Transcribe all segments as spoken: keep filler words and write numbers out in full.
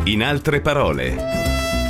In altre parole.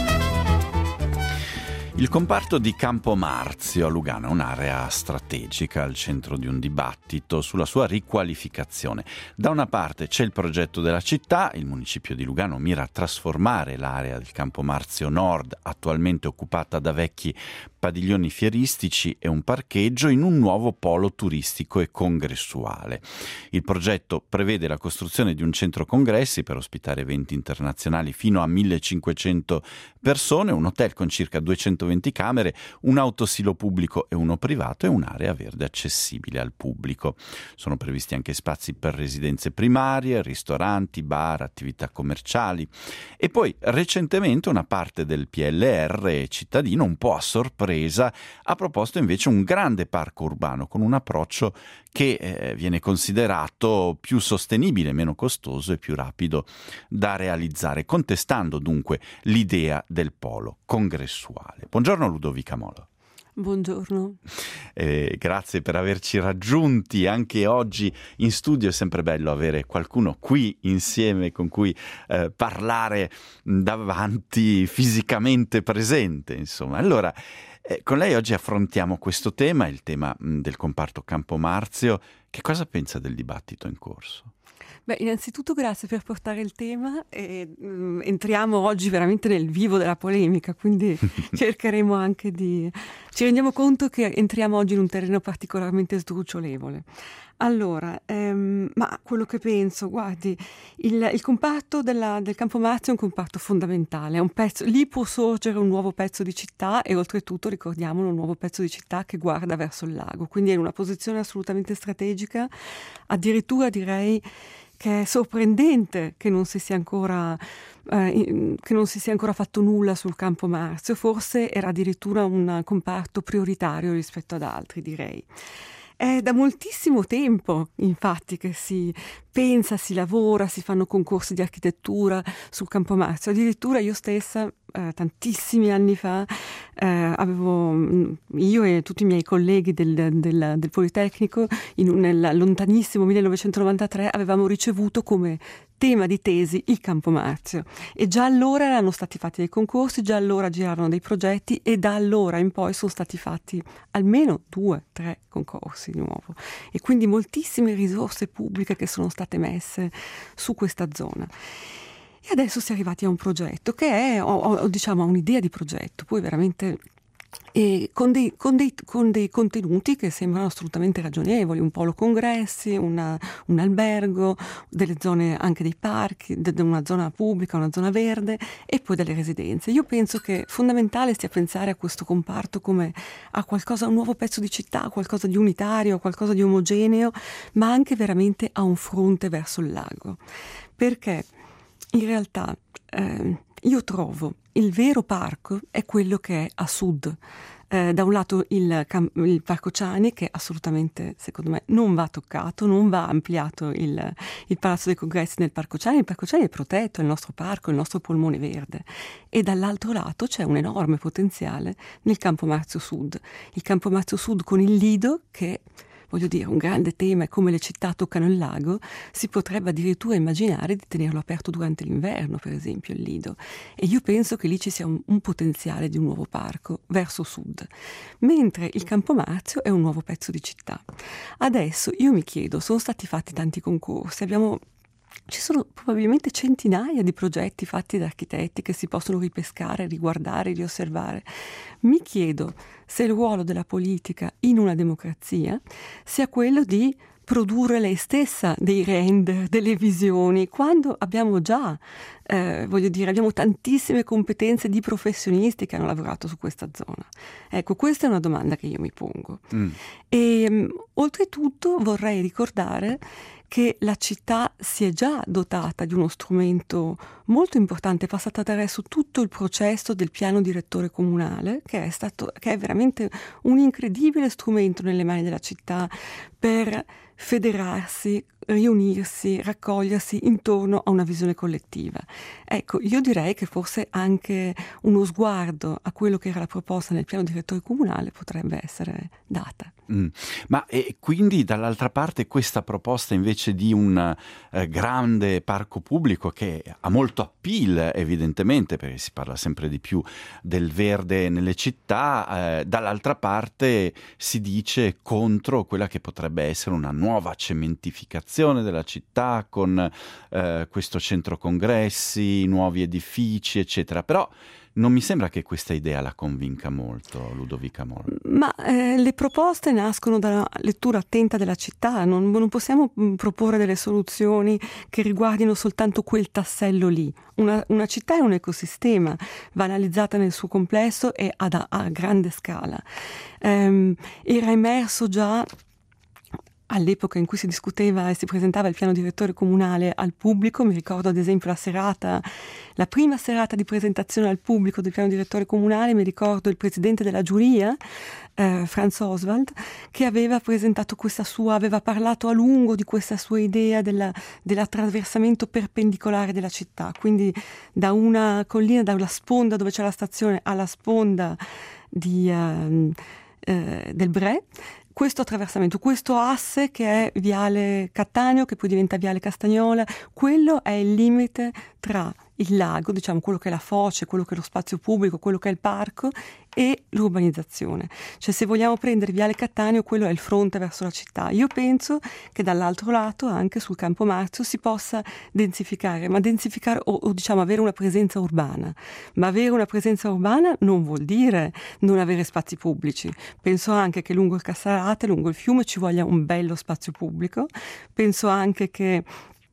Il comparto di Campo Marzio a Lugano è un'area strategica al centro di un dibattito sulla sua riqualificazione. Da una parte c'è il progetto della città, il municipio di Lugano mira a trasformare l'area del Campo Marzio Nord, attualmente occupata da vecchi padiglioni fieristici e un parcheggio, in un nuovo polo turistico e congressuale. Il progetto prevede la costruzione di un centro congressi per ospitare eventi internazionali fino a millecinquecento persone, un hotel con circa duecentoventi camere, un autosilo pubblico e uno privato e un'area verde accessibile al pubblico. Sono previsti anche spazi per residenze primarie, ristoranti, bar, attività commerciali. E poi recentemente una parte del P L R cittadino, un po' a sorpresa, ha proposto invece un grande parco urbano con un approccio che eh, viene considerato più sostenibile, meno costoso e più rapido da realizzare, contestando dunque l'idea del polo congressuale. Buongiorno Ludovica Molo. Buongiorno. Eh, grazie per averci raggiunti anche oggi in studio. È sempre bello avere qualcuno qui insieme con cui eh, parlare davanti, fisicamente presente, insomma. Allora, eh, con lei oggi affrontiamo questo tema, il tema mh, del comparto Campo Marzio. Che cosa pensa del dibattito in corso? Beh, innanzitutto grazie per portare il tema e mh, entriamo oggi veramente nel vivo della polemica, quindi cercheremo anche di... ci rendiamo conto che entriamo oggi in un terreno particolarmente sdrucciolevole. Allora, ehm, ma quello che penso, guardi, il, il comparto della, del Campo Marzio è un comparto fondamentale, è un pezzo, lì può sorgere un nuovo pezzo di città e oltretutto, ricordiamolo, un nuovo pezzo di città che guarda verso il lago, quindi è in una posizione assolutamente strategica, addirittura direi che è sorprendente che non si sia ancora eh, che non si sia ancora fatto nulla sul Campo Marzio, forse era addirittura un comparto prioritario rispetto ad altri, direi. È da moltissimo tempo, infatti, che si pensa, si lavora, si fanno concorsi di architettura sul Campo Marzio. Addirittura io stessa, eh, tantissimi anni fa, eh, avevo, io e tutti i miei colleghi del, del, del Politecnico, in, nel lontanissimo millenovecentonovantatré, avevamo ricevuto come tema di tesi il Campo Marzio e già allora erano stati fatti dei concorsi, già allora giravano dei progetti e da allora in poi sono stati fatti almeno due, tre concorsi di nuovo e quindi moltissime risorse pubbliche che sono state messe su questa zona. E adesso si è arrivati a un progetto che è, o, o diciamo a un'idea di progetto, poi veramente e con, dei, con, dei, con dei contenuti che sembrano assolutamente ragionevoli, un polo congressi, una, un albergo, delle zone anche dei parchi, de, de una zona pubblica, una zona verde e poi delle residenze. Io penso che fondamentale sia pensare a questo comparto come a qualcosa, un nuovo pezzo di città, qualcosa di unitario, qualcosa di omogeneo, ma anche veramente a un fronte verso il lago. Perché in realtà eh, io trovo il vero parco è quello che è a sud. Eh, da un lato il, il Parco Ciani, che assolutamente secondo me non va toccato, non va ampliato il, il Palazzo dei Congressi nel Parco Ciani. Il Parco Ciani è protetto, è il nostro parco, è il nostro polmone verde. E dall'altro lato c'è un enorme potenziale nel Campo Marzio Sud. Il Campo Marzio Sud con il Lido che... voglio dire, un grande tema è come le città toccano il lago, si potrebbe addirittura immaginare di tenerlo aperto durante l'inverno, per esempio, il Lido. E io penso che lì ci sia un, un potenziale di un nuovo parco verso sud. Mentre il Campo Marzio è un nuovo pezzo di città. Adesso io mi chiedo, sono stati fatti tanti concorsi, abbiamo... Ci sono probabilmente centinaia di progetti fatti da architetti che si possono ripescare, riguardare, riosservare. Mi chiedo se il ruolo della politica in una democrazia sia quello di produrre lei stessa dei render, delle visioni, quando abbiamo già, eh, voglio dire, abbiamo tantissime competenze di professionisti che hanno lavorato su questa zona. Ecco, questa è una domanda che io mi pongo. Mm. E um, oltretutto vorrei ricordare che la città si è già dotata di uno strumento molto importante, è passata attraverso tutto il processo del piano direttore comunale, che è stato, che è veramente un incredibile strumento nelle mani della città per federarsi, riunirsi, raccogliersi intorno a una visione collettiva. Ecco, io direi che forse anche uno sguardo a quello che era la proposta nel piano direttore comunale potrebbe essere data. Mm. Ma e quindi dall'altra parte questa proposta invece di un eh, grande parco pubblico che ha molto appeal evidentemente, perché si parla sempre di più del verde nelle città, eh, dall'altra parte si dice contro quella che potrebbe essere una nuova cementificazione della città con eh, questo centro congressi, nuovi edifici eccetera, però non mi sembra che questa idea la convinca molto Ludovica Moro. Ma eh, le proposte nascono dalla lettura attenta della città, non, non possiamo mh, proporre delle soluzioni che riguardino soltanto quel tassello lì. Una, una città è un ecosistema, va analizzata nel suo complesso e ad, a, a grande scala. Ehm, era emerso già all'epoca in cui si discuteva e si presentava il piano direttore comunale al pubblico. Mi ricordo ad esempio la serata, la prima serata di presentazione al pubblico del piano direttore comunale, mi ricordo il presidente della giuria, eh, Franz Oswald, che aveva presentato questa sua, aveva parlato a lungo di questa sua idea della, dell'attraversamento perpendicolare della città, quindi da una collina, dalla sponda dove c'è la stazione alla sponda di, uh, uh, del Bre. Questo attraversamento, questo asse che è Viale Cattaneo, che poi diventa Viale Castagnola, quello è il limite tra il lago, diciamo quello che è la foce, quello che è lo spazio pubblico, quello che è il parco e l'urbanizzazione. Cioè se vogliamo prendere Viale Cattaneo, quello è il fronte verso la città. Io penso che dall'altro lato, anche sul Campo Marzio, si possa densificare, ma densificare o, o diciamo avere una presenza urbana. Ma avere una presenza urbana non vuol dire non avere spazi pubblici. Penso anche che lungo il Cassarate, lungo il fiume ci voglia un bello spazio pubblico. Penso anche che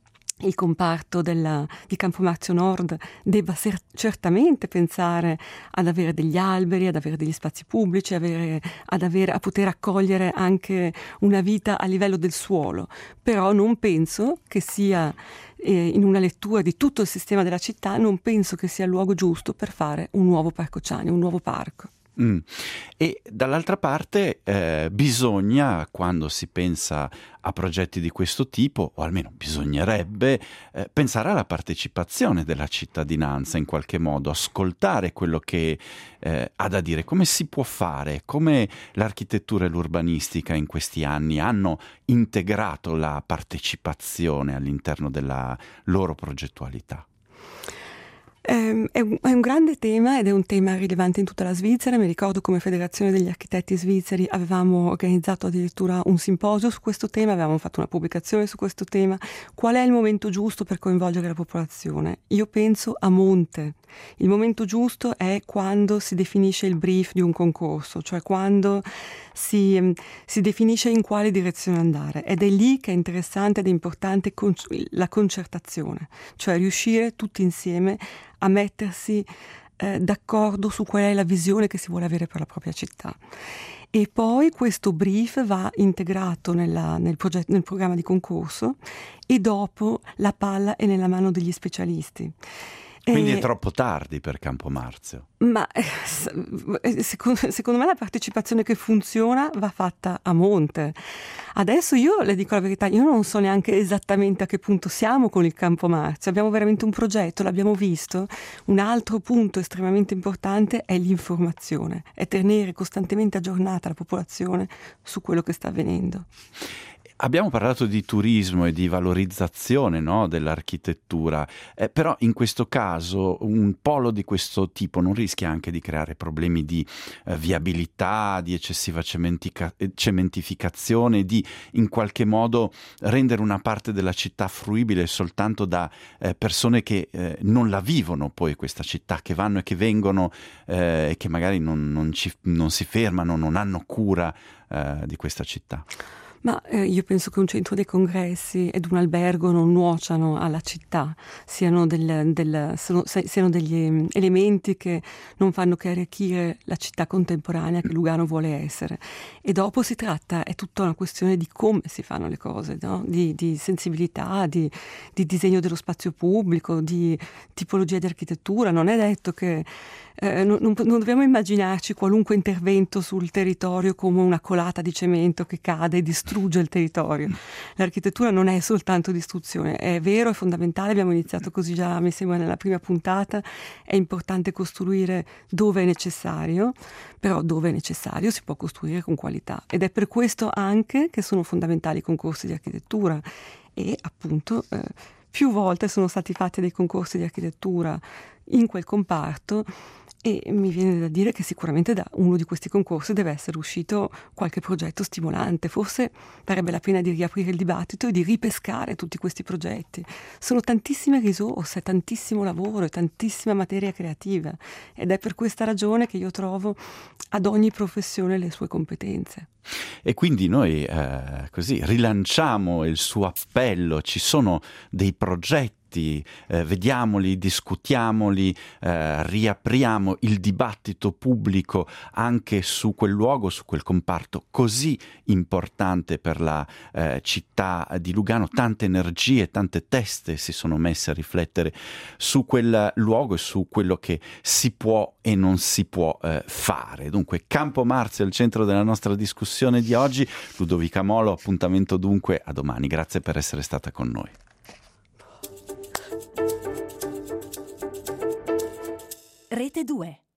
il comparto della, di Campo Marzio Nord debba ser- certamente pensare ad avere degli alberi, ad avere degli spazi pubblici, avere, ad avere, a poter accogliere anche una vita a livello del suolo. Però non penso che sia, eh, in una lettura di tutto il sistema della città, non penso che sia il luogo giusto per fare un nuovo Parco Ciani, un nuovo parco. Mm. E dall'altra parte eh, bisogna, quando si pensa a progetti di questo tipo, o almeno bisognerebbe eh, pensare alla partecipazione della cittadinanza in qualche modo, ascoltare quello che eh, ha da dire, come si può fare, come l'architettura e l'urbanistica in questi anni hanno integrato la partecipazione all'interno della loro progettualità. È un, è un grande tema ed è un tema rilevante in tutta la Svizzera. Mi ricordo come Federazione degli Architetti Svizzeri avevamo organizzato addirittura un simposio su questo tema, avevamo fatto una pubblicazione su questo tema. Qual è il momento giusto per coinvolgere la popolazione? Io penso a monte. Il momento giusto è quando si definisce il brief di un concorso, cioè quando si, si definisce in quale direzione andare, ed è lì che è interessante ed è importante con, la concertazione, cioè riuscire tutti insieme a mettersi eh, d'accordo su qual è la visione che si vuole avere per la propria città. E poi questo brief va integrato nella, nel, progetto, nel programma di concorso, e dopo la palla è nella mano degli specialisti. Quindi è troppo tardi per Campo Marzio. Ma eh, secondo, secondo me la partecipazione che funziona va fatta a monte. Adesso io le dico la verità, io non so neanche esattamente a che punto siamo con il Campo Marzio. Abbiamo veramente un progetto, l'abbiamo visto. Un altro punto estremamente importante è l'informazione, è tenere costantemente aggiornata la popolazione su quello che sta avvenendo. Abbiamo parlato di turismo e di valorizzazione, no, dell'architettura, eh, però in questo caso un polo di questo tipo non rischia anche di creare problemi di eh, viabilità, di eccessiva cementica- cementificazione, di in qualche modo rendere una parte della città fruibile soltanto da eh, persone che eh, non la vivono poi questa città, che vanno e che vengono e eh, che magari non, non, ci, non si fermano, non hanno cura eh, di questa città. Ma eh, io penso che un centro dei congressi ed un albergo non nuociano alla città, siano, del, del, sono, siano degli elementi che non fanno che arricchire la città contemporanea che Lugano vuole essere. E dopo si tratta, è tutta una questione di come si fanno le cose, no? di, di sensibilità, di, di disegno dello spazio pubblico, di tipologia di architettura. Non è detto che Eh, non, non, non dobbiamo immaginarci qualunque intervento sul territorio come una colata di cemento che cade e distrugge distrugge il territorio. L'architettura non è soltanto distruzione, è vero, è fondamentale, abbiamo iniziato così già, mi sembra, nella prima puntata, è importante costruire dove è necessario, però dove è necessario si può costruire con qualità, ed è per questo anche che sono fondamentali i concorsi di architettura e appunto eh, più volte sono stati fatti dei concorsi di architettura in quel comparto e mi viene da dire che sicuramente da uno di questi concorsi deve essere uscito qualche progetto stimolante. Forse varrebbe la pena di riaprire il dibattito e di ripescare tutti questi progetti. Sono tantissime risorse, tantissimo lavoro e tantissima materia creativa, ed è per questa ragione che io trovo ad ogni professione le sue competenze. E quindi noi eh, così rilanciamo il suo appello, ci sono dei progetti, eh, vediamoli, discutiamoli, eh, riapriamo il dibattito pubblico anche su quel luogo, su quel comparto così importante per la eh, città di Lugano. Tante energie, tante teste si sono messe a riflettere su quel luogo e su quello che si può e non si può eh, fare. Dunque, Campo Marzio è il centro della nostra discussione di oggi. Ludovica Molo, appuntamento dunque a domani. Grazie per essere stata con noi. Rete due.